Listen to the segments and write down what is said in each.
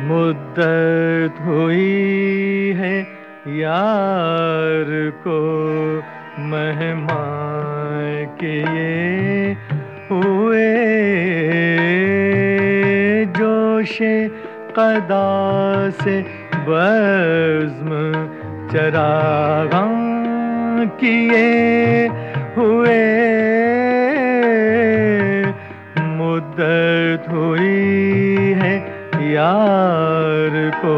मुद्दत हुई है यार को मेहमान किए हुए, जोशे कदा से बज़्म चरागां किए हुए। मुद्दत हुई है यार को।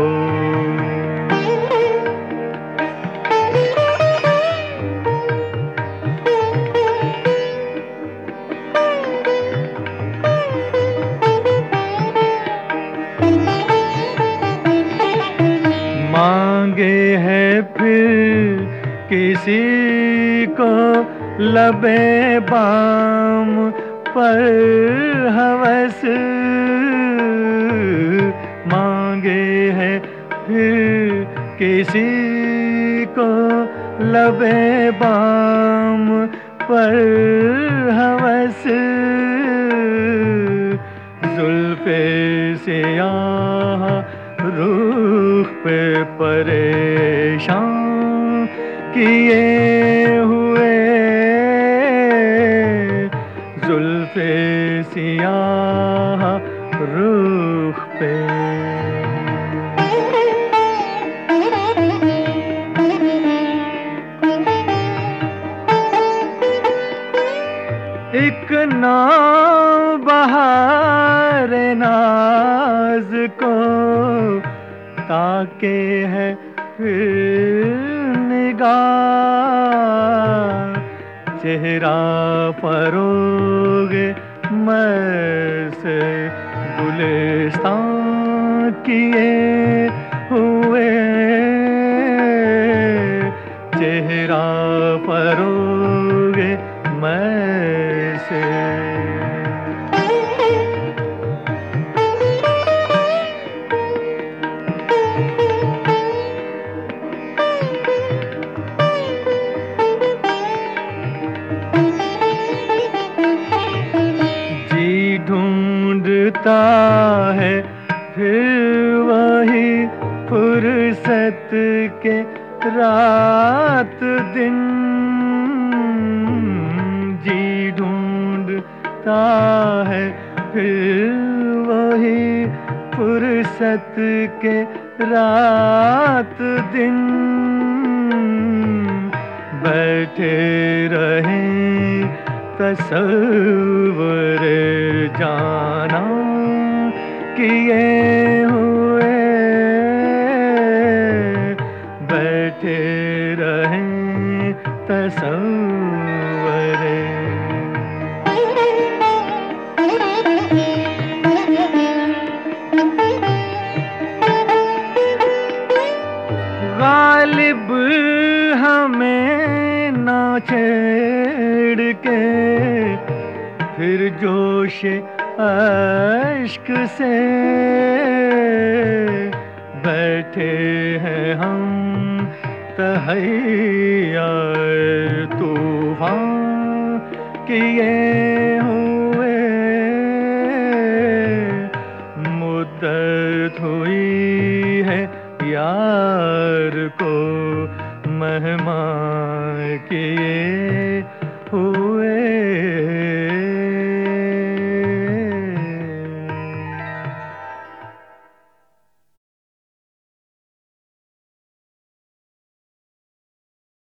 मांगे है फिर किसी को लबे बाम पर हवस, मांगे है फिर किसी को लबे बाम पर हवस। जुल्फे सियाह रुख पे परेशान किए हुए, जुल्फे सियाह रुख पे। एक नाव बहार नाज को ताके है फिर निगाह, चेहरा फरोग मर्से गुलिस्तान किए हुए, चेहरा फरोग मर्से। ढूंढता है फिर वही फुर्सत के रात दिन, जी ढूंढता है फिर वही फुर्सत के रात दिन। बैठे रहें तसव्वुर जाना किए हुए, बैठे रहें तसव्वुर। गालिब हमें ना छेड़ के फिर जोश अश्क से, बैठे हैं हम तहैया तूफान किए